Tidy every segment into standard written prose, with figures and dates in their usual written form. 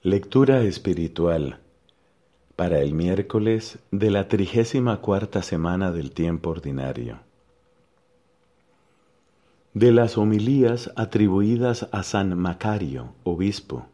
Lectura espiritual para el miércoles de la 34ª semana del tiempo ordinario. De las homilías atribuidas a San Macario, obispo.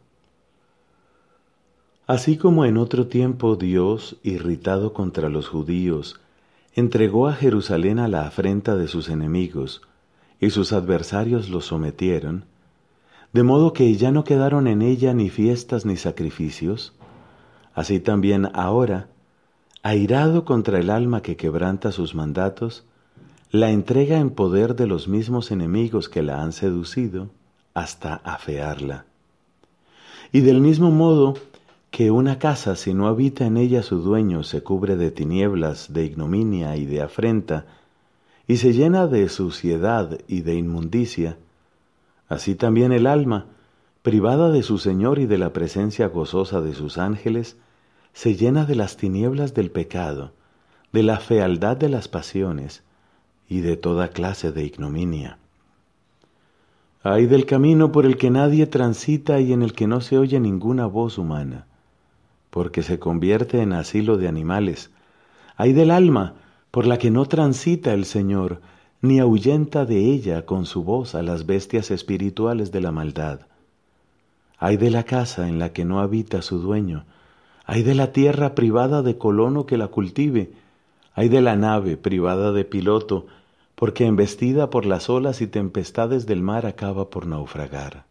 Así como en otro tiempo Dios, irritado contra los judíos, entregó a Jerusalén a la afrenta de sus enemigos, y sus adversarios los sometieron, de modo que ya no quedaron en ella ni fiestas ni sacrificios, así también ahora, airado contra el alma que quebranta sus mandatos, la entrega en poder de los mismos enemigos que la han seducido hasta afearla. Y del mismo modo que una casa, si no habita en ella su dueño, se cubre de tinieblas, de ignominia y de afrenta, y se llena de suciedad y de inmundicia, así también el alma, privada de su Señor y de la presencia gozosa de sus ángeles, se llena de las tinieblas del pecado, de la fealdad de las pasiones y de toda clase de ignominia. Ay del camino por el que nadie transita y en el que no se oye ninguna voz humana, porque se convierte en asilo de animales. Ay del alma por la que no transita el Señor, ni ahuyenta de ella con su voz a las bestias espirituales de la maldad. Ay de la casa en la que no habita su dueño, ay de la tierra privada de colono que la cultive, ay de la nave privada de piloto, porque embestida por las olas y tempestades del mar acaba por naufragar.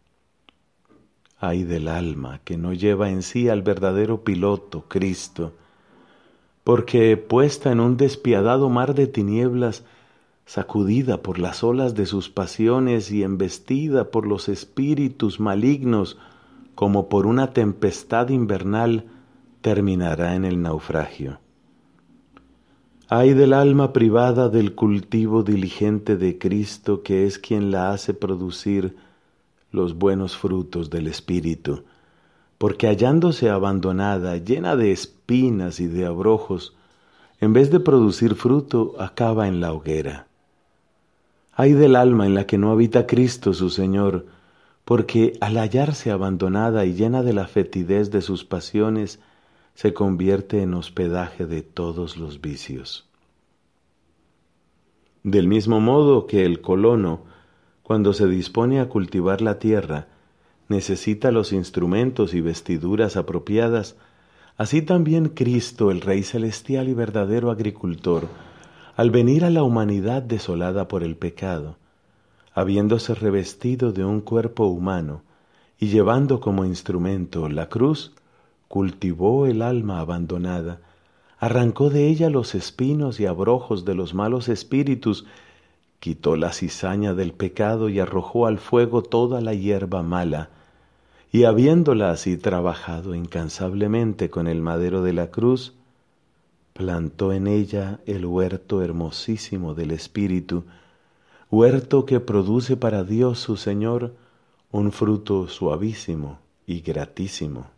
Ay del alma que no lleva en sí al verdadero piloto, Cristo, porque puesta en un despiadado mar de tinieblas, sacudida por las olas de sus pasiones y embestida por los espíritus malignos, como por una tempestad invernal, terminará en el naufragio. Ay del alma privada del cultivo diligente de Cristo, que es quien la hace producir los buenos frutos del Espíritu, porque hallándose abandonada, llena de espinas y de abrojos, en vez de producir fruto, acaba en la hoguera. Ay del alma en la que no habita Cristo su Señor, porque al hallarse abandonada y llena de la fetidez de sus pasiones, se convierte en hospedaje de todos los vicios. Del mismo modo que el colono, cuando se dispone a cultivar la tierra, necesita los instrumentos y vestiduras apropiadas, así también Cristo, el Rey celestial y verdadero agricultor, al venir a la humanidad desolada por el pecado, habiéndose revestido de un cuerpo humano y llevando como instrumento la cruz, cultivó el alma abandonada, arrancó de ella los espinos y abrojos de los malos espíritus, quitó la cizaña del pecado y arrojó al fuego toda la hierba mala, y habiéndola así trabajado incansablemente con el madero de la cruz, plantó en ella el huerto hermosísimo del Espíritu, huerto que produce para Dios su Señor un fruto suavísimo y gratísimo.